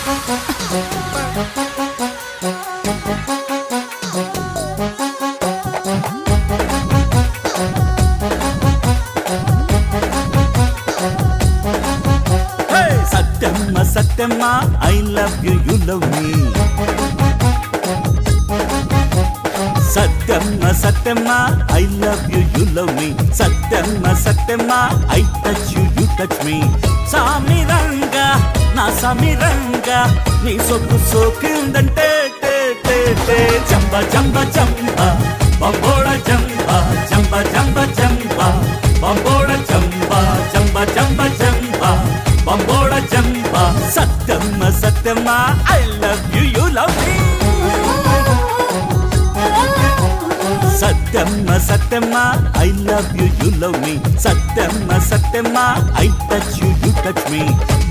Satyamma, I love you, you love me. Satyamma, I love you, you love me. Satyamma, I touch you, you touch me. Samiranga, na samiranga, ni soku sokundante te te te. Jamba jamba jamba, bambola jamba, jamba jamba jamba, bambola jamba, jamba jamba jamba. Bambola jamba, Satyamma, I love you, you love me. Satyamma, I love you, you love me. Satyamma, I touch you, you touch me.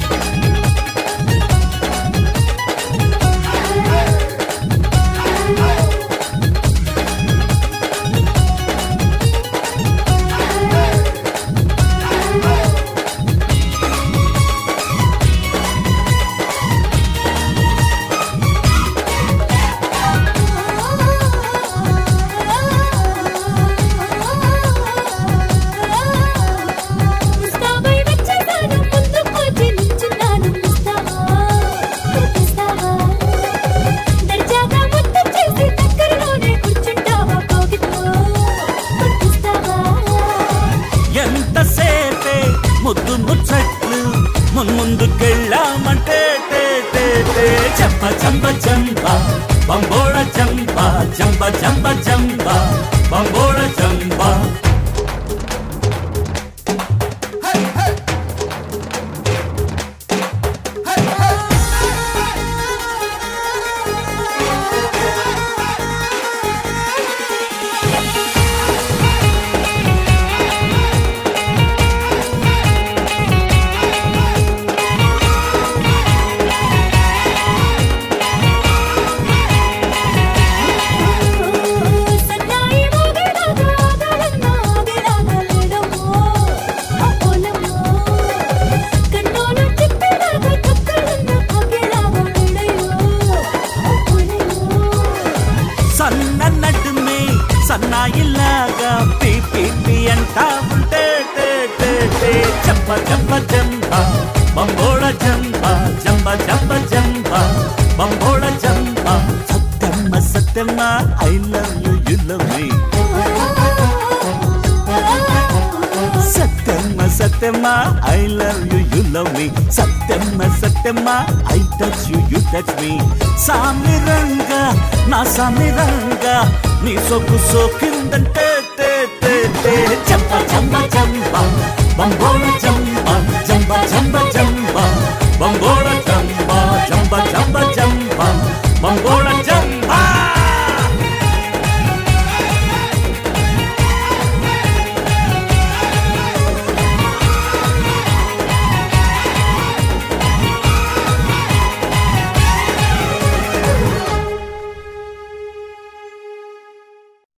ముద్దు ముచ్చట్లు ముందుకెళ్ళామంటే చంప చంప చంప బంబోళ చంప చంప చంప చంప బంబోళ చంప సన్నాయిలాగా పీపీ అంటా ఉంటే చంప చంప చంప బంబోళ చంప చంప చంప చంప బంబోళ చంప Satyamma I love you you love me Satyamma I love you you love me Satyamma I touch you you touch me సామిరంగా నా సామిరంగా నీ సొక్కు సోకిందంటే చంప చంప చంప బంబోళ చంప